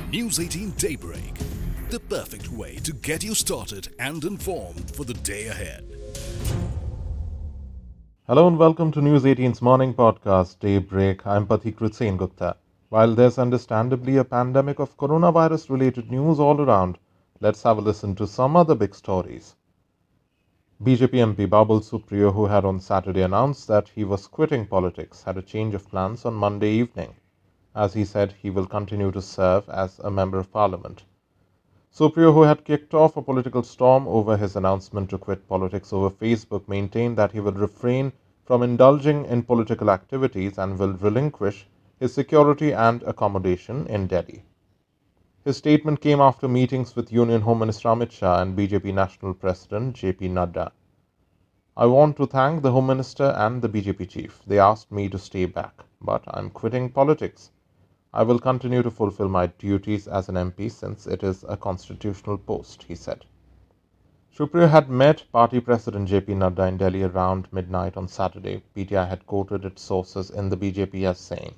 News 18 Daybreak, the perfect way to get you started and informed for the day ahead. Hello and welcome to News 18's morning podcast, Daybreak. I'm Pathikrit Sen Gupta. While there's understandably a pandemic of coronavirus-related news all around, let's have a listen to some other big stories. BJP MP Babul Supriyo, who had on Saturday announced that he was quitting politics, had a change of plans on Monday evening, as he said he will continue to serve as a member of parliament. Supriyo, who had kicked off a political storm over his announcement to quit politics over Facebook, maintained that he will refrain from indulging in political activities and will relinquish his security and accommodation in Delhi. His statement came after meetings with Union Home Minister Amit Shah and BJP National President JP Nadda. I want to thank the Home Minister and the BJP chief. They asked me to stay back, but I'm quitting politics. I will continue to fulfill my duties as an MP since it is a constitutional post, he said. Supriyo had met party president JP Nadda in Delhi around midnight on Saturday. PTI had quoted its sources in the BJP as saying,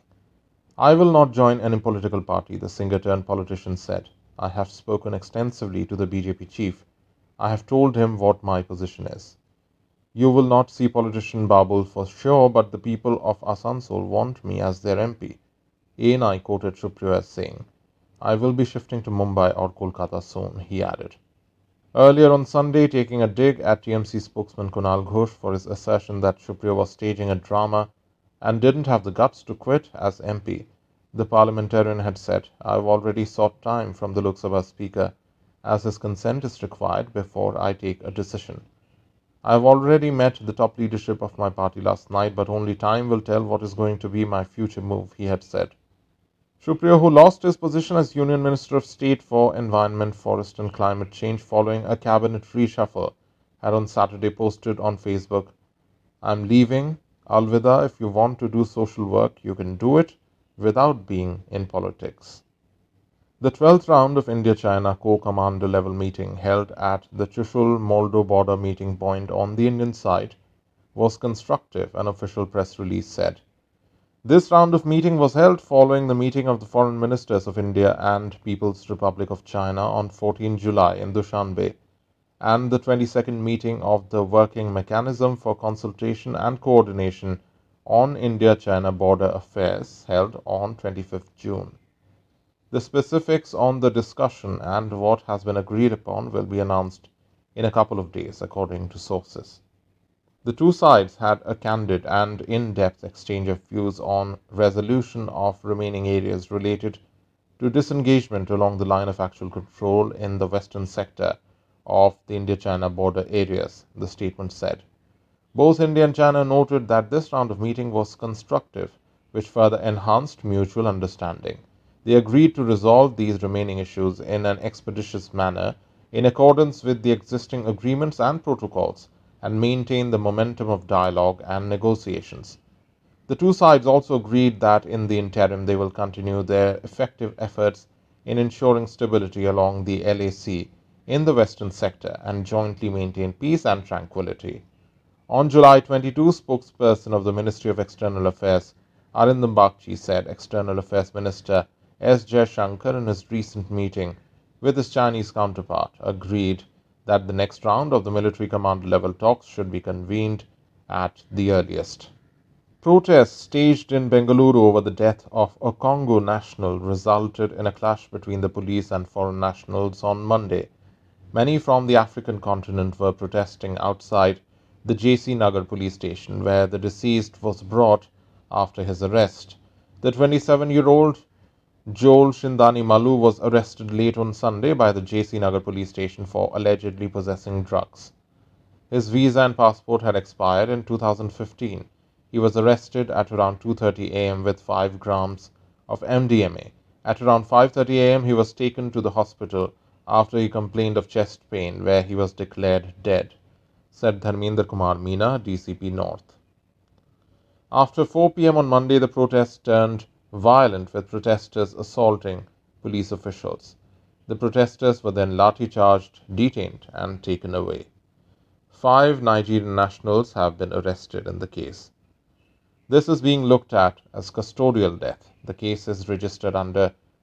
I will not join any political party, the singer-turned-politician said. I have spoken extensively to the BJP chief. I have told him what my position is. You will not see politician Babul for sure, but the people of Asansol want me as their MP. ANI quoted Supriyo as saying, I will be shifting to Mumbai or Kolkata soon, he added. Earlier on Sunday, taking a dig at TMC spokesman Kunal Ghosh for his assertion that Supriyo was staging a drama and didn't have the guts to quit as MP, the parliamentarian had said, I've already sought time from the Lok Sabha Speaker as his consent is required before I take a decision. I've already met the top leadership of my party last night, but only time will tell what is going to be my future move, he had said. Supriyo, who lost his position as Union Minister of State for Environment, Forest and Climate Change following a cabinet reshuffle, had on Saturday posted on Facebook, I'm leaving. Alvida, if you want to do social work, you can do it without being in politics. The 12th round of India-China co-commander level meeting held at the Chushul-Moldo border meeting point on the Indian side was constructive, an official press release said. This round of meeting was held following the meeting of the foreign ministers of India and People's Republic of China on 14 July in Dushanbe, and the 22nd meeting of the Working Mechanism for Consultation and Coordination on India-China Border Affairs held on 25th June. The specifics on the discussion and what has been agreed upon will be announced in a couple of days, according to sources. The two sides had a candid and in-depth exchange of views on resolution of remaining areas related to disengagement along the line of actual control in the western sector of the India-China border areas, the statement said. Both India and China noted that this round of meeting was constructive, which further enhanced mutual understanding. They agreed to resolve these remaining issues in an expeditious manner in accordance with the existing agreements and protocols and maintain the momentum of dialogue and negotiations. The two sides also agreed that in the interim they will continue their effective efforts in ensuring stability along the LAC in the western sector and jointly maintain peace and tranquility. On July 22, spokesperson of the Ministry of External Affairs Arindam Bagchi said External Affairs Minister S. Jaishankar in his recent meeting with his Chinese counterpart agreed that the next round of the military commander level talks should be convened at the earliest. Protests staged in Bengaluru over the death of a Congo national resulted in a clash between the police and foreign nationals on Monday. Many from the African continent were protesting outside the JC Nagar police station, where the deceased was brought after his arrest. The 27-year-old Joel Shindani Malu was arrested late on Sunday by the JC Nagar police station for allegedly possessing drugs. His visa and passport had expired in 2015. He was arrested at around 2:30 a.m. with 5 grams of MDMA. At around 5:30 a.m. he was taken to the hospital after he complained of chest pain, where he was declared dead, said Dharmendra Kumar Meena, DCP North. After 4 p.m. on Monday, the protests turned violent, with protesters assaulting police officials. The protesters were then lathi-charged, detained, and taken away. 5 Nigerian nationals have been arrested in the case. This is being looked at as custodial death. The case is registered under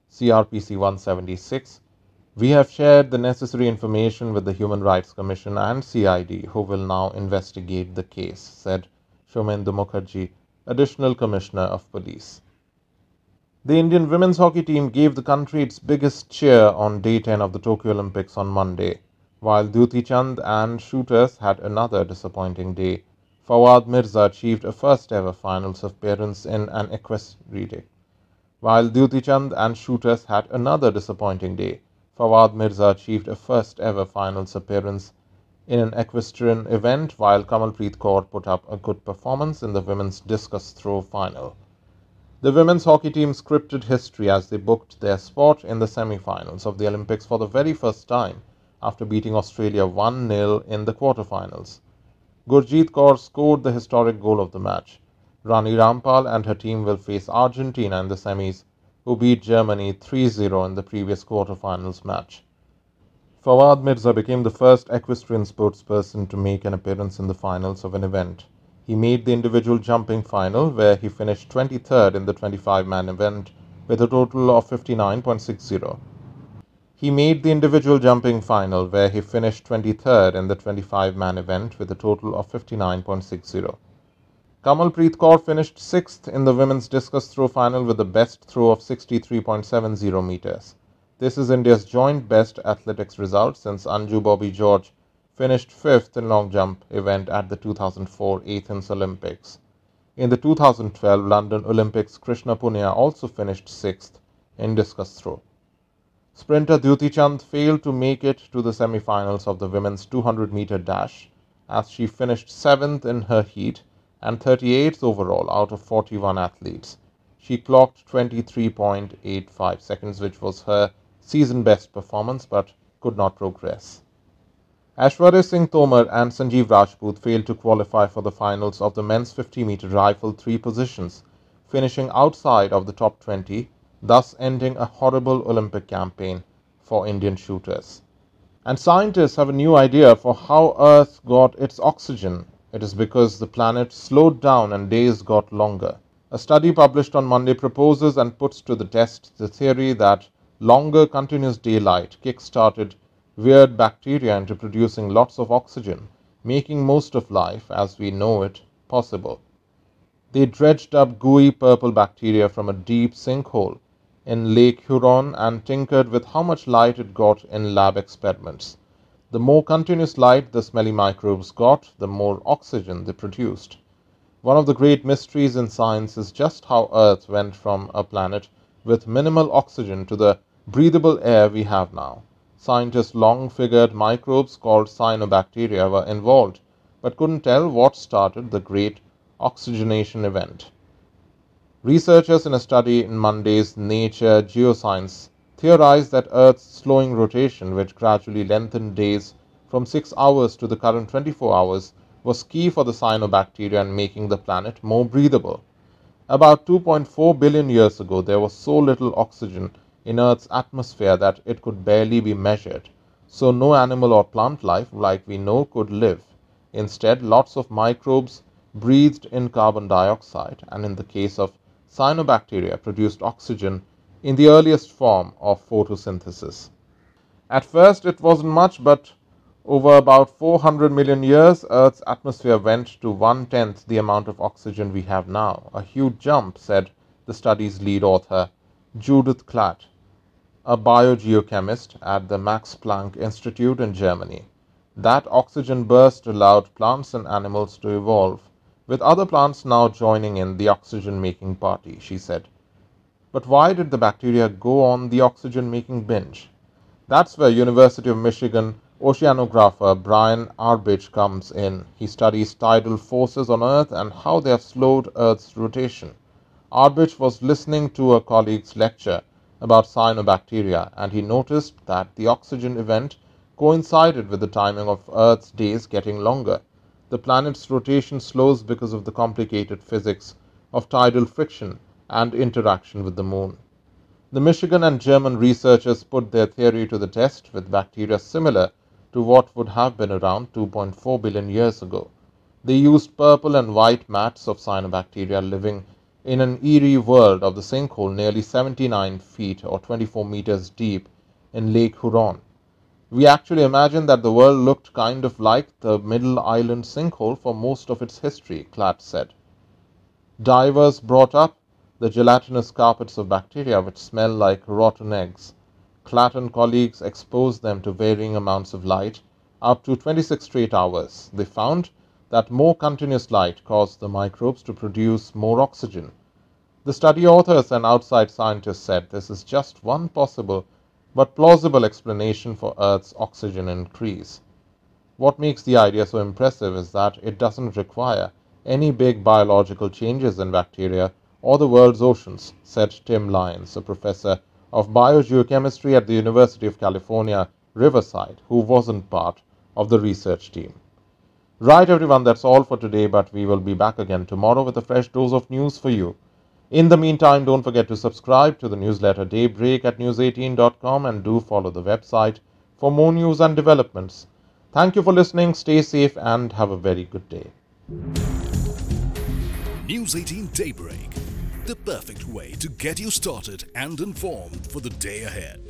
CRPC 176. We have shared the necessary information with the Human Rights Commission and CID, who will now investigate the case, said Shomendu Mukherjee, Additional Commissioner of Police. The Indian women's hockey team gave the country its biggest cheer on day 10 of the Tokyo Olympics on Monday, while Duti Chand and shooters had another disappointing day. Fawad Mirza achieved a first ever finals appearance in an equestrian. While Duti Chand and shooters had another disappointing day, Fawad Mirza achieved a first ever finals appearance in an equestrian event, while Kamalpreet Kaur put up a good performance in the women's discus throw final. The women's hockey team scripted history as they booked their spot in the semi-finals of the Olympics for the very first time after beating Australia 1-0 in the quarter-finals. Gurjeet Kaur scored the historic goal of the match. Rani Rampal and her team will face Argentina in the semis, who beat Germany 3-0 in the previous quarter-finals match. Fawad Mirza became the first equestrian sportsperson to make an appearance in the finals of an event. He made the individual jumping final, where he finished 23rd in the 25-man event with a total of 59.60. He made the individual jumping final, where he finished 23rd in the 25-man event with a total of 59.60. Kamalpreet Kaur finished 6th in the women's discus throw final with the best throw of 63.70 meters. This is India's joint best athletics result since Anju Bobby George finished 5th in long jump event at the 2004 Athens Olympics. In the 2012 London Olympics, Krishna Punia also finished 6th in discus throw. Sprinter Duti Chand failed to make it to the semi-finals of the women's 200-meter dash, as she finished 7th in her heat and 38th overall out of 41 athletes. She clocked 23.85 seconds, which was her season best performance, but could not progress. Aishwarya Singh Tomar and Sanjeev Rajput failed to qualify for the finals of the men's 50-meter rifle 3 positions, finishing outside of the top 20, thus ending a horrible Olympic campaign for Indian shooters. And scientists have a new idea for how Earth got its oxygen. It is because the planet slowed down and days got longer. A study published on Monday proposes and puts to the test the theory that longer continuous daylight kick-started weird bacteria into producing lots of oxygen, making most of life, as we know it, possible. They dredged up gooey purple bacteria from a deep sinkhole in Lake Huron and tinkered with how much light it got in lab experiments. The more continuous light the smelly microbes got, the more oxygen they produced. One of the great mysteries in science is just how Earth went from a planet with minimal oxygen to the breathable air we have now. Scientists long figured microbes called cyanobacteria were involved, but couldn't tell what started the great oxygenation event. Researchers in a study in Monday's Nature Geoscience theorized that Earth's slowing rotation, which gradually lengthened days from 6 hours to the current 24 hours, was key for the cyanobacteria in making the planet more breathable. About 2.4 billion years ago, there was so little oxygen in Earth's atmosphere that it could barely be measured, so no animal or plant life like we know could live. Instead, lots of microbes breathed in carbon dioxide, and in the case of cyanobacteria, produced oxygen in the earliest form of photosynthesis. At first it wasn't much, but over about 400 million years, Earth's atmosphere went to 1/10 the amount of oxygen we have now. A huge jump, said the study's lead author, Judith Klatt, a biogeochemist at the Max Planck Institute in Germany. That oxygen burst allowed plants and animals to evolve, with other plants now joining in the oxygen-making party, she said. But why did the bacteria go on the oxygen-making binge? That's where University of Michigan oceanographer Brian Arbich comes in. He studies tidal forces on Earth and how they have slowed Earth's rotation. Arbich was listening to a colleague's lecture about cyanobacteria, and he noticed that the oxygen event coincided with the timing of Earth's days getting longer. The planet's rotation slows because of the complicated physics of tidal friction and interaction with the moon. The Michigan and German researchers put their theory to the test with bacteria similar to what would have been around 2.4 billion years ago. They used purple and white mats of cyanobacteria living in an eerie world of the sinkhole nearly 79 feet or 24 meters deep in Lake Huron. We actually imagine that the world looked kind of like the Middle Island sinkhole for most of its history, Klatt said. Divers brought up the gelatinous carpets of bacteria which smell like rotten eggs. Klatt and colleagues exposed them to varying amounts of light up to 26 straight hours. They found that more continuous light caused the microbes to produce more oxygen. The study authors and outside scientists said this is just one possible but plausible explanation for Earth's oxygen increase. What makes the idea so impressive is that it doesn't require any big biological changes in bacteria or the world's oceans, said Tim Lyons, a professor of biogeochemistry at the University of California, Riverside, who wasn't part of the research team. Right, everyone, that's all for today, but we will be back again tomorrow with a fresh dose of news for you. In the meantime, don't forget to subscribe to the newsletter Daybreak at news18.com and do follow the website for more news and developments. Thank you for listening, stay safe, and have a very good day. News 18 Daybreak, the perfect way to get you started and informed for the day ahead.